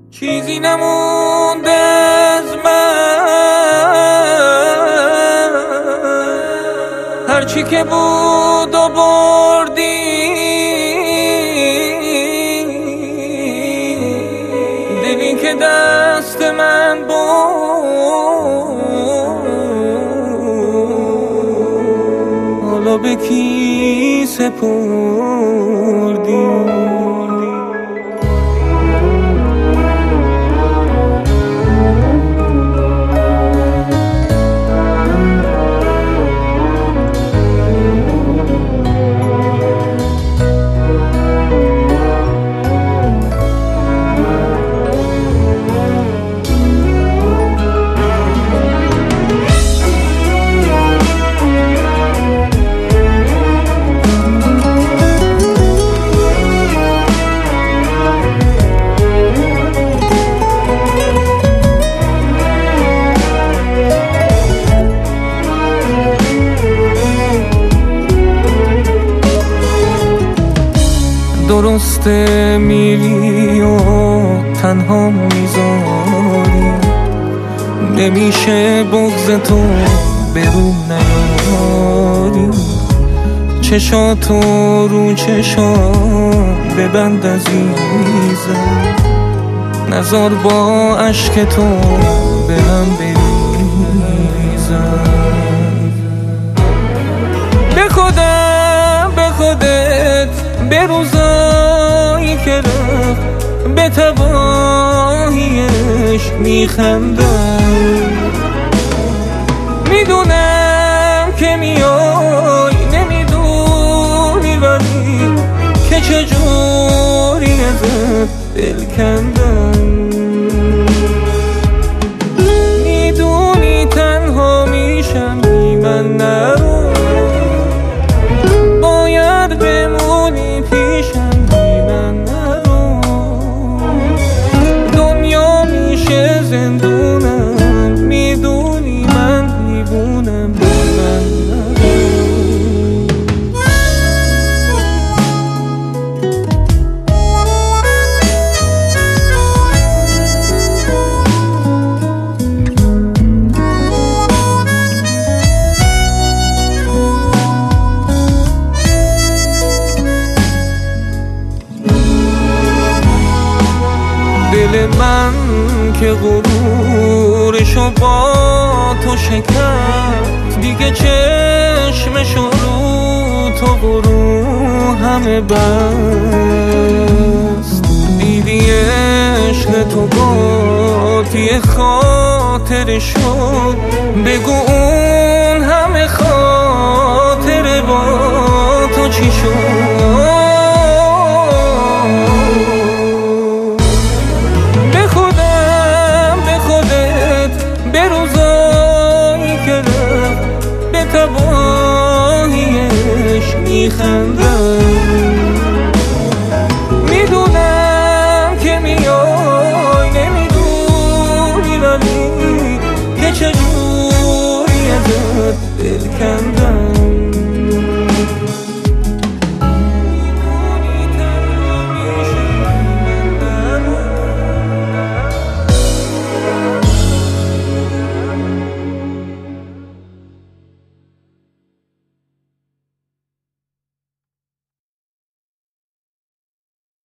چیزی نمونده از من، هرچی که بود و بردی. دلی که دست من بود حالا به کی سپردی؟ درسته میری و تنها میذاری، نمیشه بغض تو برون نیاری. چشاتو رو چشام ببند عزیزم، نذار با عشق تو به هم بریزم. به خودم به خودت به روزایی که رفت به تباهیش میخندم. میدونم که میای نمیدونی ولی که چجوری ازت دل کندم. میدونی تنها میشم بی من نرو، باید بمونی پیشم بی من نرو. دنیا میشه زندونم، میدونی من دیوونم بی من نرو. دل من که غرورشو با تو شکست، دیگه چشمشو رو تو برو همه بست. دیدی عشق تو باطی خاطرشو، بگو اون همه خاطر با تو چی شد؟ به روزایی که رفت به تباهیش میخندم.